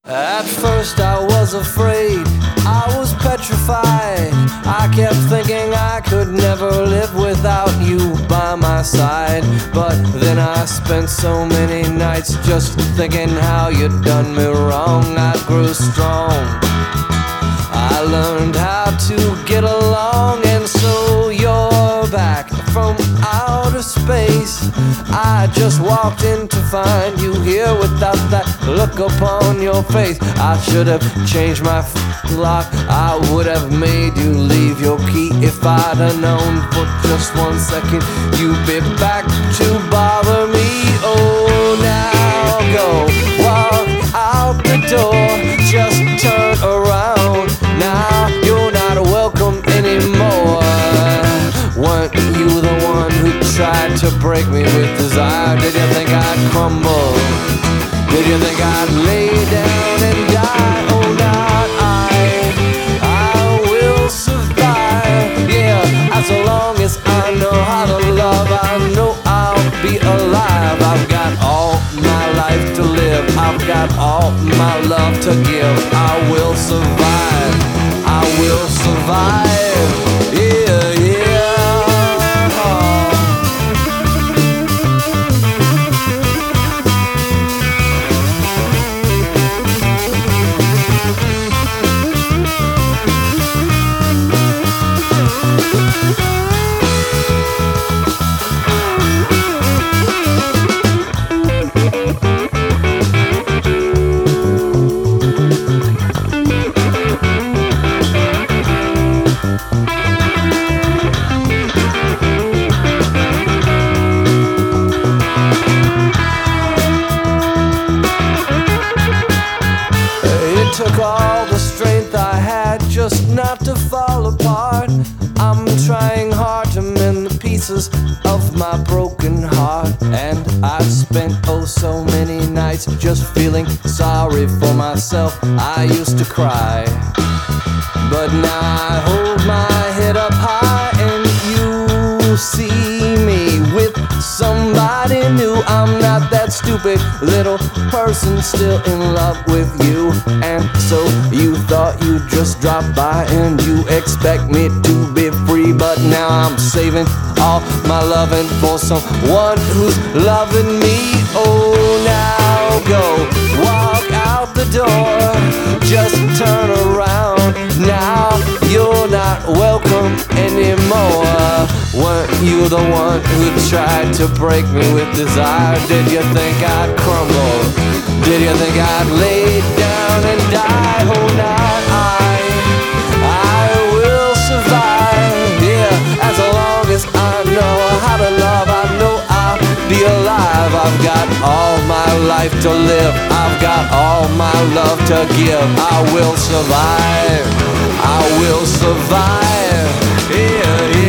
At first I was afraid, I was petrified. I kept thinking I could never live without you by my side. But then I spent so many nights just thinking how you'd done me wrong. I grew strong, I learned how to get along. And so you're back from outer space. I just walked in to find you here without that look upon your face. I should have changed my lock, I would have made you leave your key. If I'd have known for just 1 second you'd be back to bother me. Oh, now go walk out the door, just turn around. Now you're not welcome anymore. Weren't you the one who tried to break me with desire? Did you think I'd crumble? Did you think I'd lay down and die? Oh, not I will survive. Yeah, as long as I know how to love, I know I'll be alive. I've got all my life to live, I've got all my love to give. I will survive, I will survive. Yeah, yeah. Took all the strength I had just not to fall apart. I'm trying hard to mend the pieces of my broken heart. And I've spent oh so many nights just feeling sorry for myself. I used to cry, but now I hold my head up high and you see me with somebody new. I'm not that stupid little person still in love with you. And so you thought you'd just drop by and you expect me to be free. But now I'm saving all my loving for someone who's loving me. Oh, now go walk out the door, just turn around. Now you're not welcome anymore. Weren't you the one who tried to break me with desire? Did you think I'd crumble? Did you think I'd lay down and die? Oh, not I will survive. Yeah, as long as I know how to love, I know I'll be alive. I've got all my life to live, I've got all my love to give. I will survive, I will survive. Yeah, yeah.